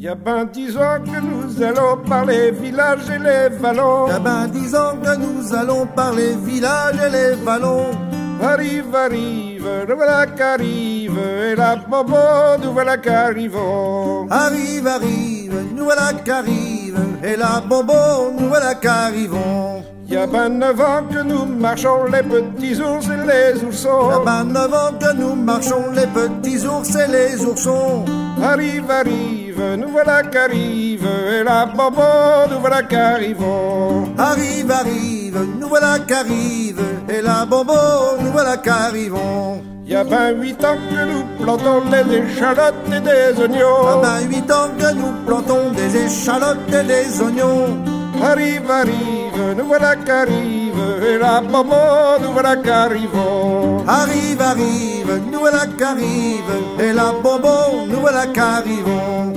y a ben 10 ans que nous allons par les villages et les vallons. Y a ben 10 ans que nous allons par les villages et les vallons. Arrive, arrive, nous voilà qu'arrive, et la bobo, nous voilà qu'arrivons. Arrive, arrive, nous voilà qu'arrive, et la bobo, nous voilà qu'arrivons. Y a ben 9 ans que nous marchons, les petits ours et les oursons. Y a ben 9 ans que nous marchons, les petits ours et les oursons. Arrive, arrive, nous voilà qu'arrive, et la bobo, nous voilà qu'arrivons. Arrive, arrive, nous voilà qu'arrive, et la bobo, nous voilà qu'arrivons. Y a ben 8 ans que nous plantons des échalotes et des oignons. Y a ben 8 ans que nous plantons des échalotes et des oignons. Arrive, arrive, nous voilà qu'arrive, et la bobo, nous voilà qu'arrivons. Arrive, arrive, nous voilà qu'arrive, et la bobo, nous voilà qu'arrivons.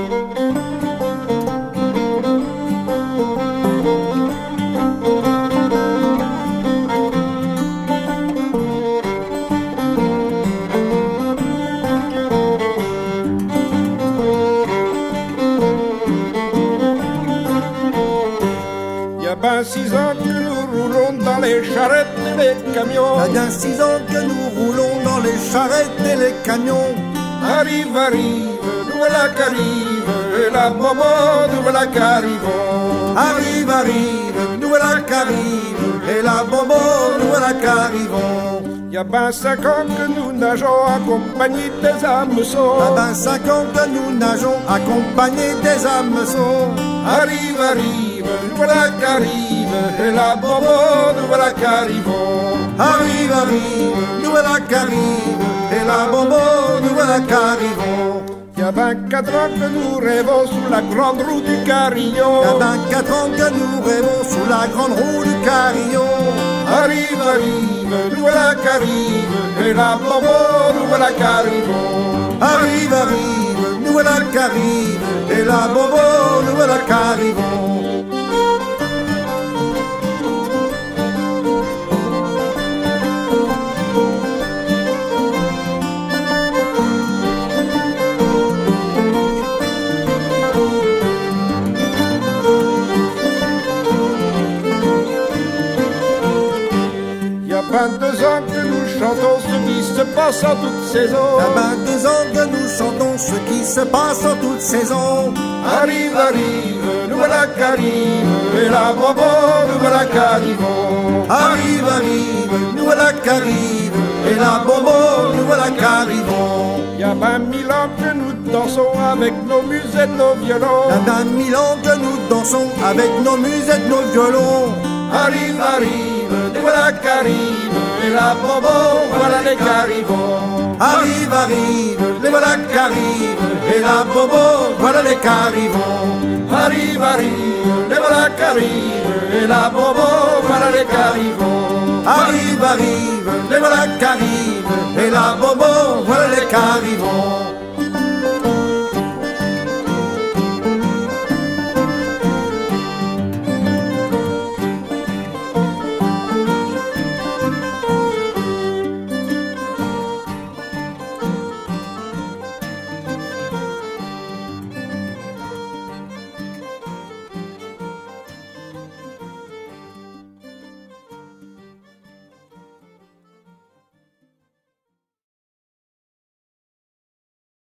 Y a ben 6 ans que nous roulons dans les charrettes et les camions. Y a bien 6 ans que nous roulons dans les charrettes et les camions. Arrive, arrive, nous voilà qu'arrive, et la bobo, nous voilà qu'arrivons. Arrive, arrive, nous voilà qu'arrive, et la bobo, nous voilà qu'arrivons. Y a ben 5 ans que nous nageons accompagnés des hameçons. Y a ben 5 ans que nous nageons accompagnés des hameçons. Arrive, arrive, nous voilà qu'arrive, et la bobo, nous voilà qu'arrivons. Arrive, arrive, nous voilà qu'arrive, et la bobo, nous voilà qu'arrivons. Y a ben 4 ans que nous rêvons sous la grande roue du carillon. Y a ben 4 ans que nous rêvons sous la grande roue du carillon. Arrive, arrive, nous voilà qu'arrive, et la bobo, nous voilà qu'arrivons. Arrive, arrive, nous voilà qu'arrive, et la bobo, nous voilà qu'arrivons. Y a 22 ans que nous chantons ce qui se passe en toute saison. Y a ben 2 ans que nous chantons ce qui se passe en toute saison. Arrive, arrive, nous voilà qu'arrive, et la bobo, nous voilà qu'arrivons. Arrive, arrive, nous voilà qu'arrive, et la bobo, nous voilà qu'arrivons. Y a ben 1000 ans que nous dansons avec nos musettes, nos violons. Y a ben 1000 ans que nous dansons avec nos musettes, nos violons. Arrive, arrive, nous voilà qu'arrive, et la bobo, voilà les qu'arrivons. Arrive, arrive, les voilà qu'arrive, et la bobo, voilà les qu'arrivons. Arrive, arrive, les voilà qu'arrive, et la bobo, voilà les qu'arrivons. Arrive, arrive, les voilà qu'arrive, et la bobo, voilà les qu'arrivons.